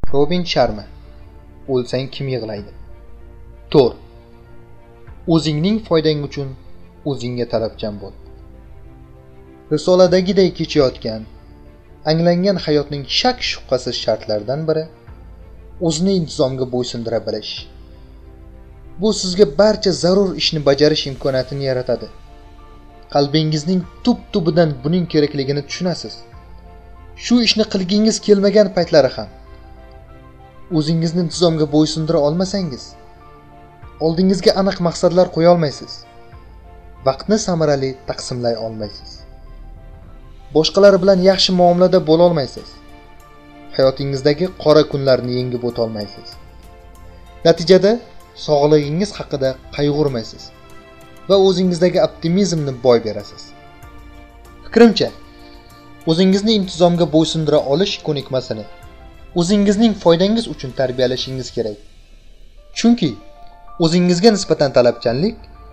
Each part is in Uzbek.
Robin Sharma. O'lsang kim yig'laydi? 4. O'zingning foydang uchun o'zingga talabchan bo'l. Risoladagiday kechayotgan, anglangan hayotning shak-shubhasiz shartlaridan biri o'zini intizomga bo'ysundira bilish. Bu sizga barcha zarur ishni bajarish imkoniyatini yaratadi. Qalbingizning tub-tubidan buning kerakligini tushunasiz. Shu ishni qilgingiz kelmagan paytlari ham o'zingizni intizomga bo'ysundira olmasangiz, oldingizga aniq maqsadlar qo'ya olmaysiz. Vaqtni samarali taqsimlay olmaysiz. Boshqalar bilan yaxshi muomalada bo'la olmaysiz. Hayotingizdagi qora kunlarni yengib o'ta olmaysiz. Natijada sog'lig'ingiz haqida qayg'urmaysiz va o'zingizdagi optimizmni boy berasiz. Fikrimcha, o'zingizni intizomga bo'ysundira olish ko'nikmasini o'zingizning foydangiz uchun tarbiyalashingiz kerak. Chunki o'zingizga nisbatan talabchanlik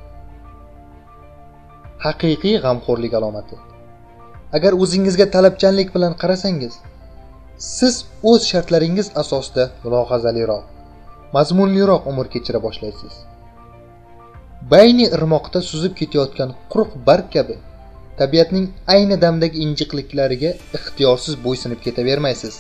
haqiqiy g'amxo'rlik alomati. Agar o'zingizga talabchanlik bilan qarasangiz, siz o'z shartlaringiz asosida mulohazaliroq, mazmunliroq umr kechira boshlaysiz. Bayni irmoqda suzib ketayotgan quruq barg kabi tabiatning ayni damdagi injiqliklariga ixtiyorsiz bo'ysunib ketavermaysiz.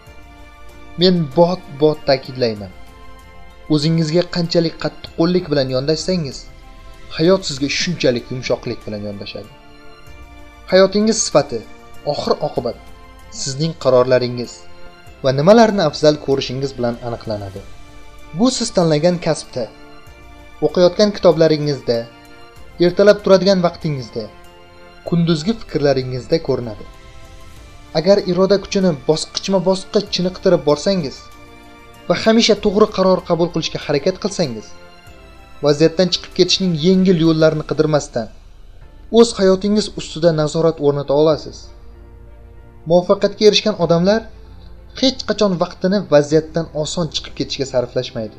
Men bot ta'kidlayman. O'zingizga qanchalik qattiqqo'llik bilan yondashsangiz, hayot sizga shunchalik yumshoqlik bilan yondashadi. Hayotingiz sifati, oxir-oqibat sizning qarorlaringiz va nimalarni afzal ko'rishingiz bilan aniqlanadi. Bu siz tanlagan kasbda, o'qiyotgan kitoblaringizda, ertalab turadigan vaqtingizda, kunduzgi fikrlaringizda ko'rinadi. Agar iroda kuchini bosqichma-bosqich chiniqtirib borsangiz va hamisha to'g'ri qaror qabul qilishga harakat qilsangiz, vaziyatdan chiqib ketishning yengil yo'llarini qidirmasdan o'z hayotingiz ustida nazorat o'rnata olasiz. Muvaffaqiyatga erishgan odamlar hech qachon vaqtini vaziyatdan oson chiqib ketishga sarflashmaydi.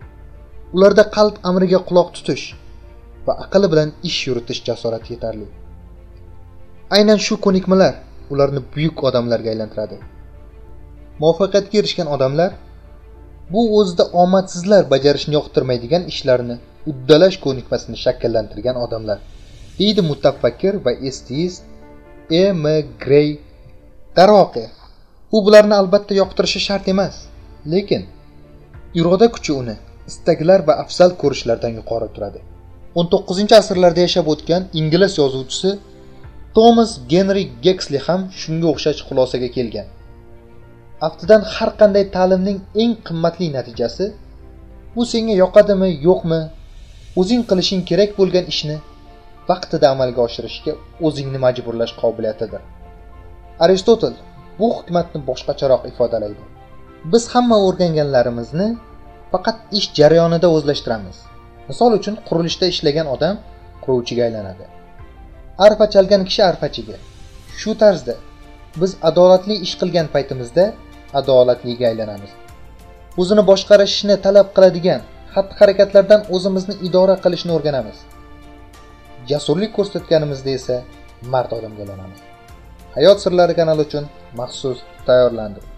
Ularda qalb amriga quloq tutish va aql bilan ish yuritish jasorati yetarli. Aynan shu ko'nikmalar ularni buyuk odamlarga aylantiradi. Muvaffaqiyatga erishgan odamlar bu o'zida omadsizlar bajarishni yoqtirmaydigan ishlarni uddalash ko'nikmasini shakllantirgan odamlar, deydi mutafakkir va esteist M. Gray. Darvoqe, u bularni albatta yoqtirishi shart emas, lekin iroda kuchi uni istaklar va afzal ko'rishlardan yuqori turadi. 19-asrlarda yashab o'tgan ingliz yozuvchisi Thomas Henry Huxley ham shunga o'xshash xulosaga kelgan. Aftidan har qanday ta'limning eng qimmatli natijasi bu senga yoqadimi, yo'qmi, o'zing qilishing kerak bo'lgan ishni vaqtida amalga oshirishga o'zingni majburlash qobiliyatidir. Aristotel bu hikmatni boshqacharoq ifodalaydi. Biz hamma o'rganganlarimizni faqat ish jarayonida o'zlashtiramiz. Misol uchun, qurilishda ishlagan odam quruvchiga aylanadi. Arfa chalgan kishi arfachiga. Shu tarzda biz adolatli ish qilgan paytimizda adolatliga aylanamiz. O'zini boshqarishni talab qiladigan xatti-harakatlardan o'zimizni idora qilishni o'rganamiz. Jasurlik ko'rsatganimizda esa mard odamga aylanamiz. Hayot sirlari kanali uchun maxsus tayyorlandi.